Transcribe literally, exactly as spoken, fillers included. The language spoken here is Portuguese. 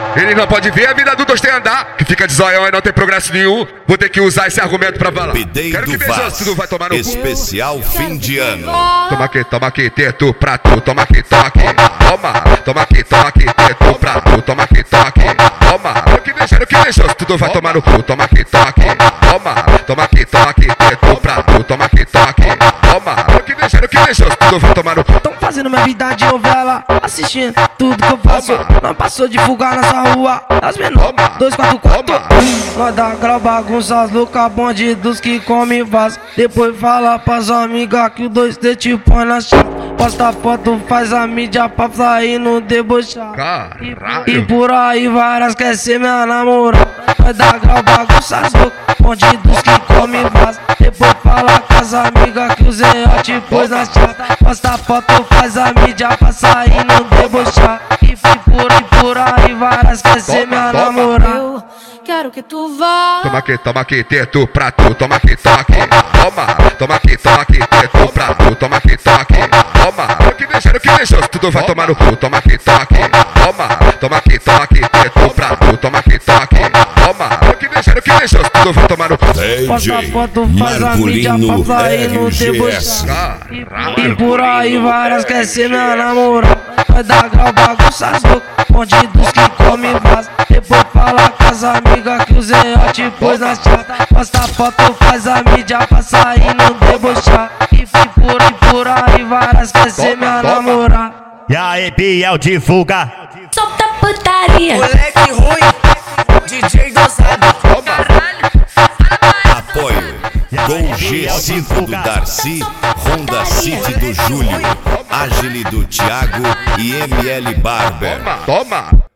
Ele não pode ver a vida do dois tem andar, que fica de zoião e não tem progresso nenhum. Vou ter que usar esse argumento pra falar. Quero que veja se tu vai tomar no cu. Especial fim de ano. Toma aqui, toma aqui, teto pra tu. Toma aqui, toma aqui, toma. Toma aqui, toma aqui, teto pra tu. Toma aqui, toma aqui, toma. Quero que veja, quero que veja se tu vai tomar no cu. Toma aqui, toma aqui, toma. Toma aqui, toma aqui, teto pra tu. Toma aqui, toma aqui, toma. Quero que veja, quero que veja se tu vai tomar no cu. Tão fazendo minha vida de novela, assistindo tudo que eu faço. Não passou de divulgar nessa rua, as menores, dois, quatro, quatro. Manda aquela bagunça, as loucas bandidos que comem vaso. Depois fala pras amigas que o dois T te põe na chave. Posta foto, faz a mídia pra sair no debochar. E, e por aí várias quer ser minha namorada. Vai dar grau, bagunça, as loucas bandidos que comem vaso. Depois fala com as amigas que o Zé te pôs na chata. Posta foto, faz a mídia pra sair no debochar. E por aí, por aí várias quer ser minha namorada. Quero que tu vá. Toma aqui, toma aqui, teto pra tu. Toma aqui, toma aqui, toma. Toma aqui, toma aqui, teto pra tu. Toma aqui, toma aqui, toma. Quero que veja, quero que veja se tu vai tomar no cu. Toma aqui, toma aqui, toma. Toma aqui, toma aqui, teto pra tu. Toma aqui, toma aqui, toma. Quero que veja, quero que veja se tu vai tomar no cu. Posta foto, faz a mídia pra sair no debochar. E por aí várias quer ser minha namorada. Vai dar grau, bagunça, as loucas bandidos que comem vaso. Depois fala com as amigas que o Zé te pôs na chata. Posta foto, faz a mídia pra sair no debochar. E por aí, por aí várias quer ser minha namorada. E aí, Biel, divulga. Solta putaria. Moleque ruim, D J dosado. Apoio Gol G cinco do Darcy, Honda City do Júlio, Agile do Thiago e M L Barber. Toma, toma.